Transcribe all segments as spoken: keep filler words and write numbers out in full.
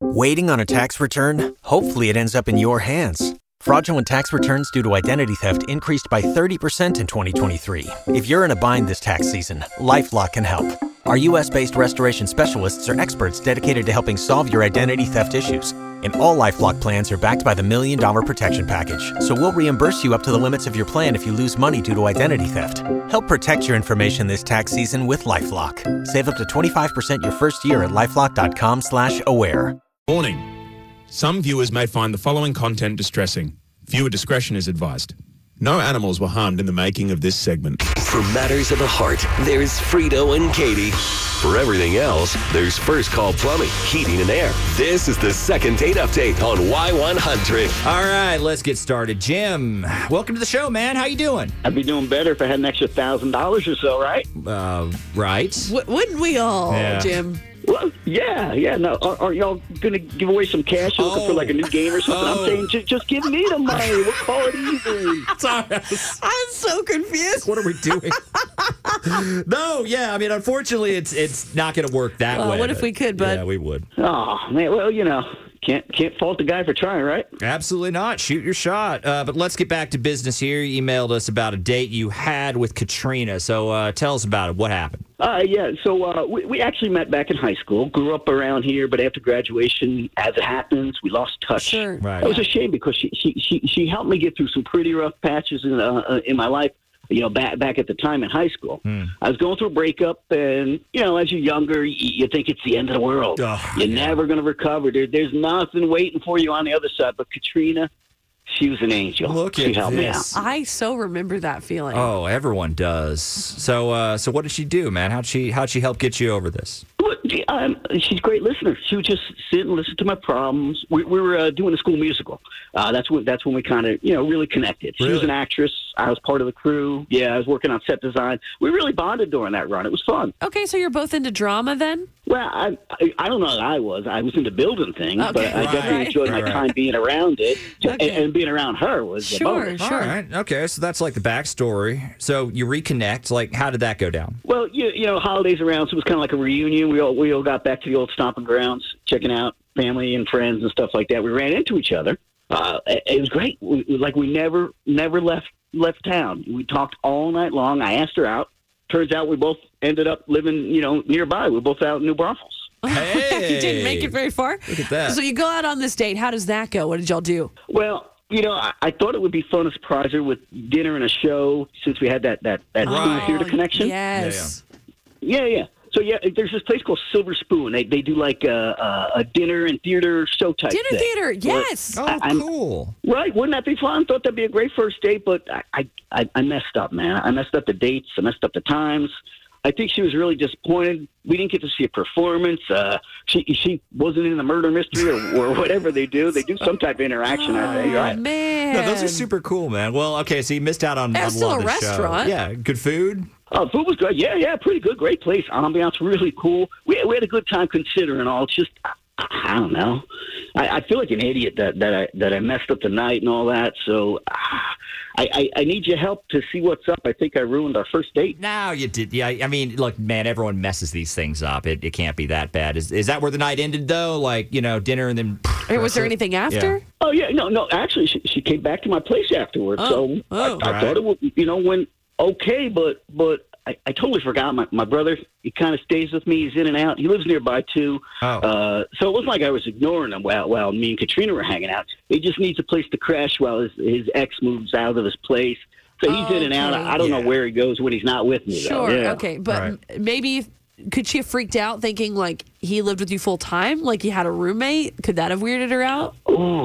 Waiting on a tax return? Hopefully it ends up in your hands. Fraudulent tax returns due to identity theft increased by thirty percent in twenty twenty-three. If you're in a bind this tax season, LifeLock can help. Our U S-based restoration specialists are experts dedicated to helping solve your identity theft issues. And all LifeLock plans are backed by the Million Dollar Protection Package. So we'll reimburse you up to the limits of your plan if you lose money due to identity theft. Help protect your information this tax season with LifeLock. Save up to twenty-five percent your first year at LifeLock.com slash aware. Warning. Some viewers may find the following content distressing. Viewer discretion is advised. No animals were harmed in the making of this segment. For matters of the heart, there's Frito and Katie. For everything else, there's First Call Plumbing, Heating and Air. This is the second date update on Y one hundred. All right, let's get started. Jim, welcome to the show, man. How you doing? I'd be doing better if I had an extra one thousand dollars or so, right? Uh, right. W- wouldn't we all, Yeah. Jim? Well, yeah, yeah, no. Are, are y'all going to give away some cash? You're looking Oh. for like a new game or something? Oh. I'm saying just, just give me the money. We'll call it easy. Sorry. I'm so confused. What are we doing? No, yeah. I mean, unfortunately, it's it's not going to work that Well, way. what if we could, bud? Yeah, we would. Oh, man, well, you know, can't can't fault the guy for trying, right? Absolutely not. Shoot your shot. Uh, but let's get back to business here. You emailed us about a date you had with Katrina. So uh, tell us about it. What happened? Uh, yeah, so uh, we, we actually met back in high school, grew up around here, but after graduation, as it happens, we lost touch. Sure. Right. That was a shame because she, she, she, she helped me get through some pretty rough patches in, uh, uh, in my life, you know, back, back at the time in high school. Hmm. I was going through a breakup, and, you know, as you're younger, you, you think it's the end of the world. Oh, you're yeah. never going to recover. There, there's nothing waiting for you on the other side. But Katrina, she was an angel. Look she at helped me out. this. I so remember that feeling. Oh, everyone does. So, uh, so what did she do, man? How'd she how'd she help get you over this? Well, Um, she's a great listener. She would just sit and listen to my problems. We, we were uh, doing a school musical. Uh, that's when that's when we kind of you know really connected. She Really? was an actress. I was part of the crew. Yeah, I was working on set design. We really bonded during that run. It was fun. Okay, so you're both into drama then? Well, I I, I don't know that I was. I was into building things, Okay. but I Right. definitely enjoyed my Right. time being around it, Okay. and, and being around her was a Sure, bonus. sure. All right. Okay. So that's like the backstory. So you reconnect. Like, how did that go down? Well, you, you know, holidays around, so it was kind of like a reunion. We all we all got back to the old stomping grounds, checking out family and friends and stuff like that. We ran into each other. Uh, it, it was great. We, we- like we never never left left town. We talked all night long. I asked her out. Turns out we both ended up living, you know, nearby. We were both out in New Braunfels. Hey. You didn't make it very far? Look at that. So you go out on this date. How does that go? What did y'all do? Well, you know, I, I thought it would be fun to surprise her with dinner and a show since we had that that that Right. school theater connection. Yes. Yeah, yeah. So yeah, there's this place called Silver Spoon. They they do like a, a, a dinner and theater show type Dinner thing. theater. Yes. Oh, I- I'm- cool. Right? Wouldn't that be fun? Thought that'd be a great first date, but I, I I messed up, man. I messed up the dates. I messed up the times. I think she was really disappointed. We didn't get to see a performance. Uh, she she wasn't in the murder mystery or, or whatever they do. They do some type of interaction. I think. Oh, Right? man. No, those are super cool, man. Well, okay, so you missed out on, It on was still love a the show. restaurant. Yeah, good food. Oh, food was good. Yeah, yeah, pretty good. Great place. Ambiance really cool. We we had a good time considering all. It's just I, I don't know. I, I feel like an idiot that that I that I messed up the night and all that. So ah, I, I I need your help to see what's up. I think I ruined our first date. No, you did. Yeah, I mean, look, man, everyone messes these things up. It, it can't be that bad. Is is that where the night ended, though? Like, you know, dinner and then... Hey, was there that's it? anything after? Yeah. Oh yeah, no, no. Actually, she, she came back to my place afterwards. Oh, so oh. I, I Right. thought it would, you know, went okay, but but I, I totally forgot. My my brother, he kind of stays with me. He's in and out. He lives nearby too. Oh. Uh, so it wasn't like I was ignoring him while while me and Katrina were hanging out. He just needs a place to crash while his his ex moves out of his place. So he's in and out. Okay. I don't Yeah. know where he goes when he's not with me. Sure. Though. Yeah. Okay. But Right. m- maybe if, could she have freaked out thinking like he lived with you full time? Like you had a roommate? Could that have weirded her out? Ooh,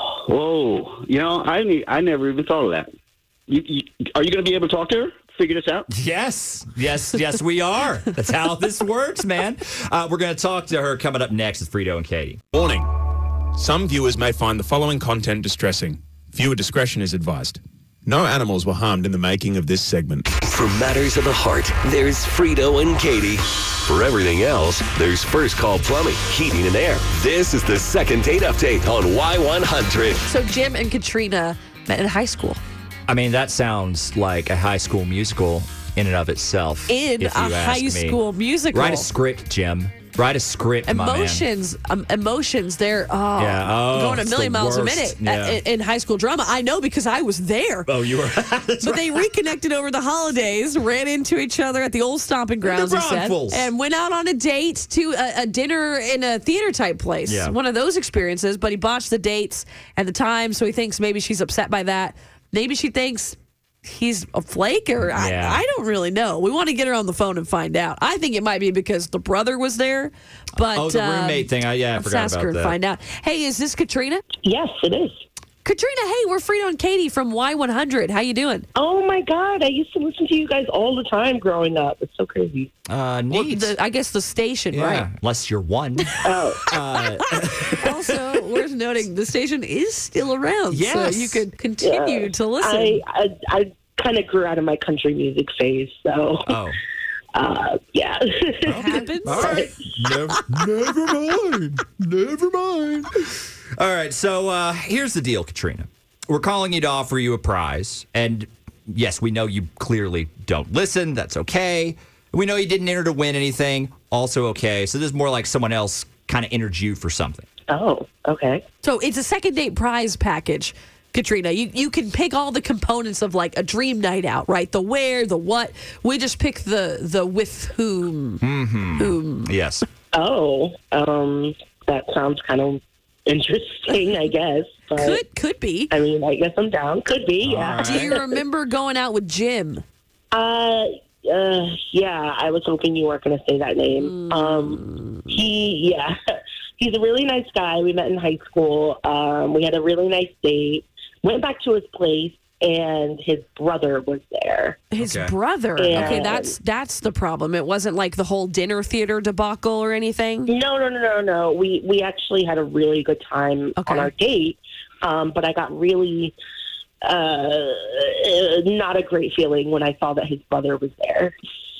whoa. You know, I ne- I never even thought of that. You, you, are you going to be able to talk to her? Figure this out? Yes, yes, yes, we are. That's how this works, man. Uh, we're going to talk to her coming up next with Frito and Katie. Warning. Some viewers may find the following content distressing. Viewer discretion is advised. No animals were harmed in the making of this segment. For matters of the heart, there's Frito and Katie. For everything else, there's First Call Plumbing, Heating and Air. This is the second date update on Y one hundred. So Jim and Katrina met in high school. I mean, that sounds like a high school musical in and of itself. In if a you ask high me. school musical. Write a script, Jim. Write a script, Emotions, um, emotions. They're oh, Yeah. Oh, going a it's million the miles a worst. minute Yeah. in, in high school drama. I know because I was there. Oh, you were. But they reconnected over the holidays, ran into each other at the old stomping grounds, The he said, Broncos. and went out on a date to a, a dinner in a theater type place. Yeah. One of those experiences, but he botched the dates and the time, so he thinks maybe she's upset by that. Maybe she thinks he's a flake, or Yeah. I, I don't really know. We want to get her on the phone and find out. I think it might be because the brother was there, but Oh, the um, roommate thing. I, yeah, I let's forgot ask about her and that. find out. Hey, is this Katrina? Yes, it is. Katrina, hey, we're Frito and Katie from Y one hundred. How you doing? Oh my God, I used to listen to you guys all the time growing up. It's so crazy. Uh, Well, neat. the, I guess the station, yeah. right? Unless you're one. Oh, Also, worth noting, the station is still around, Yes. so you could continue to listen. I I, I kind of grew out of my country music phase, so Oh. uh, yeah. It happens. All right. Never, never mind. Never mind. All right. So uh, here's the deal, Katrina. We're calling you to offer you a prize. And yes, we know you clearly don't listen. That's okay. We know you didn't enter to win anything. Also okay. So this is more like someone else kind of entered you for something. Oh, okay. So it's a second date prize package, Katrina. You you can pick all the components of like a dream night out, right? The where, the what. We just pick the the with whom. Whom. Yes. Oh, um, that sounds kind of interesting, I guess. But Could could be. I mean, I guess I'm down. Could be, yeah. right. Do you remember going out with Jim? Uh, uh, yeah, I was hoping you weren't going to say that name. Um, he, yeah, he's a really nice guy. We met in high school. Um, we had a really nice date. Went back to his place, and his brother was there. His Okay. brother. Yeah. Okay, that's that's the problem. It wasn't like the whole dinner theater debacle or anything. No, no, no, no, no. We we actually had a really good time Okay. on our date, um, but I got really uh, not a great feeling when I saw that his brother was there.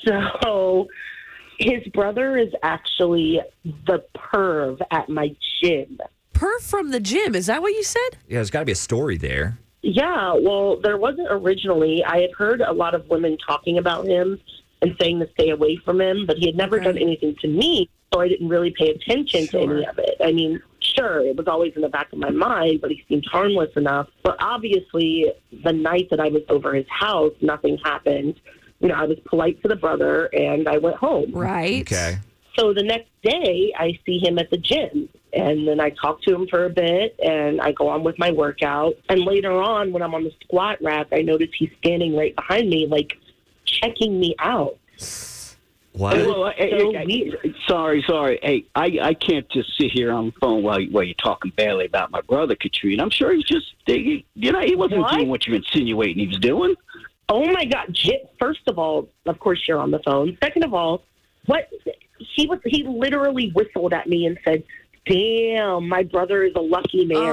So his brother is actually the perv at my gym. Perf from the gym. Is that what you said? Yeah, there's got to be a story there. Yeah, well, there wasn't originally. I had heard a lot of women talking about him and saying to stay away from him, but he had never Okay. done anything to me, so I didn't really pay attention to any Sure. of it. I mean, sure, it was always in the back of my mind, but he seemed harmless enough. But obviously, the night that I was over his house, nothing happened. You know, I was polite to the brother, and I went home. Right. Okay. So the next day, I see him at the gym, and then I talk to him for a bit, and I go on with my workout. And later on, when I'm on the squat rack, I notice he's standing right behind me, like checking me out. What? Well, hey, so hey, weird. hey, sorry, sorry. Hey, I, I can't just sit here on the phone while, you- while you're talking badly about my brother, Katrina. I'm sure he's just, he, you know, he wasn't What? doing what you're insinuating he was doing. Oh my God! Jim, first of all, of course you're on the phone. Second of all, what he was, he literally whistled at me and said, "Damn, my brother is a lucky man."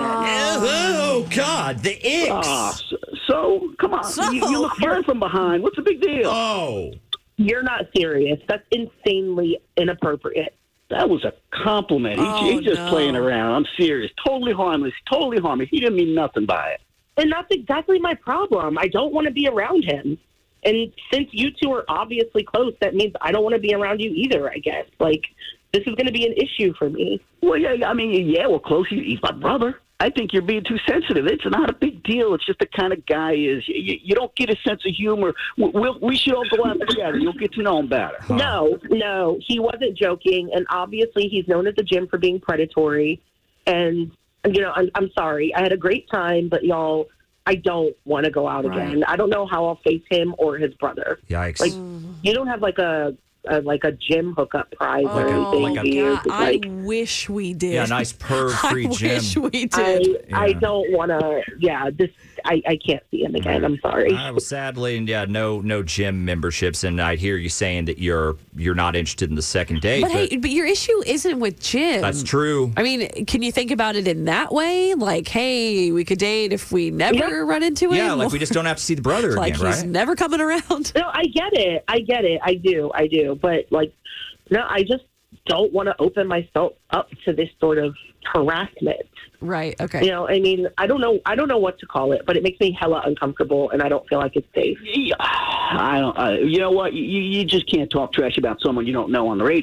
Oh, God. The X. Ah, so, so, come on. So- you, you look fine from behind. What's the big deal? Oh. You're not serious. That's insanely inappropriate. That was a compliment. He, Oh, he's just no. playing around. I'm serious. Totally harmless. Totally harmless. He didn't mean nothing by it. And that's exactly my problem. I don't want to be around him. And since you two are obviously close, that means I don't want to be around you either, I guess. Like, this is going to be an issue for me. Well, yeah, I mean, yeah, we're close. He, he's my brother. I think you're being too sensitive. It's not a big deal. It's just the kind of guy he is. You, you don't get a sense of humor. We, we'll, we should all go out together. You'll get to know him better. No, no, he wasn't joking. And obviously, he's known at the gym for being predatory. And, you know, I'm, I'm sorry. I had a great time, but y'all, I don't want to go out Right. again. I don't know how I'll face him or his brother. Yikes. Like, you don't have like a, a like a gym hookup prize or Oh, anything, like a- do you? God, I Like, wish we did. yeah, nice perv-free I gym. wish we I, did. I Yeah. don't want to. Yeah, this I, I can't see him again. I'm sorry. Uh, well, sadly, and yeah, no, no gym memberships, and I hear you saying that you're you're not interested in the second date. But hey, but your issue isn't with Jim. that's true. I mean, can you think about it in that way? Like, hey, we could date if we never Yeah. run into him. Yeah, like we just don't have to see the brother like again, he's right? never coming around. No, I get it. I get it. I do. I do. But like, no, I just don't want to open myself up to this sort of harassment. Right. Okay. You know, I mean, I don't know. I don't know what to call it, but it makes me hella uncomfortable, and I don't feel like it's safe. Yeah, I don't. Uh, you know what? You, you just can't talk trash about someone you don't know on the radio.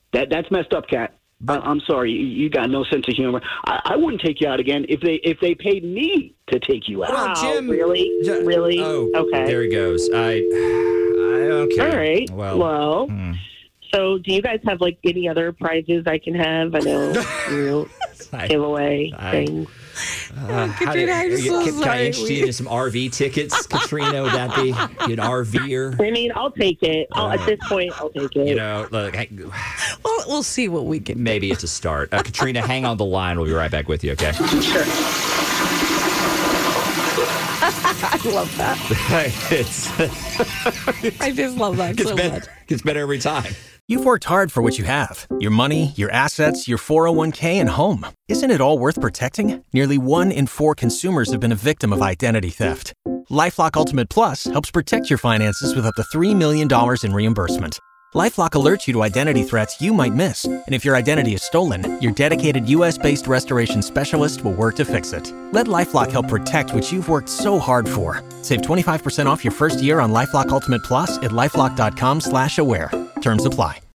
That that's messed up, Kat. But I'm sorry, you, you got no sense of humor. I, I wouldn't take you out again if they if they paid me to take you out. Wow, Jim, really? J- really? Oh, okay. There he goes. I, I okay. All right. Well, Well, hmm. so do you guys have like any other prizes I can have? I know you I- giveaway I- things. Uh, how Katrina, do- I'm you- so can, can I sorry. interest you in some R V tickets, Katrina? Would that be an RVer? I mean, I'll take it. I'll, at this point, I'll take it. You know, look, I- Well, we'll see what we can. maybe it's a start. Uh, Katrina, hang on the line. We'll be right back with you, okay? Sure. I love that. it's, I just love that gets, so better, much. gets better every time. You've worked hard for what you have your money, your assets, your four oh one k, and home. Isn't it all worth protecting? Nearly one in four consumers have been a victim of identity theft. LifeLock Ultimate Plus helps protect your finances with up to three million dollars in reimbursement. LifeLock alerts you to identity threats you might miss. And if your identity is stolen, your dedicated U S-based restoration specialist will work to fix it. Let LifeLock help protect what you've worked so hard for. Save twenty-five percent off your first year on LifeLock Ultimate Plus at LifeLock.com slash aware. Terms apply.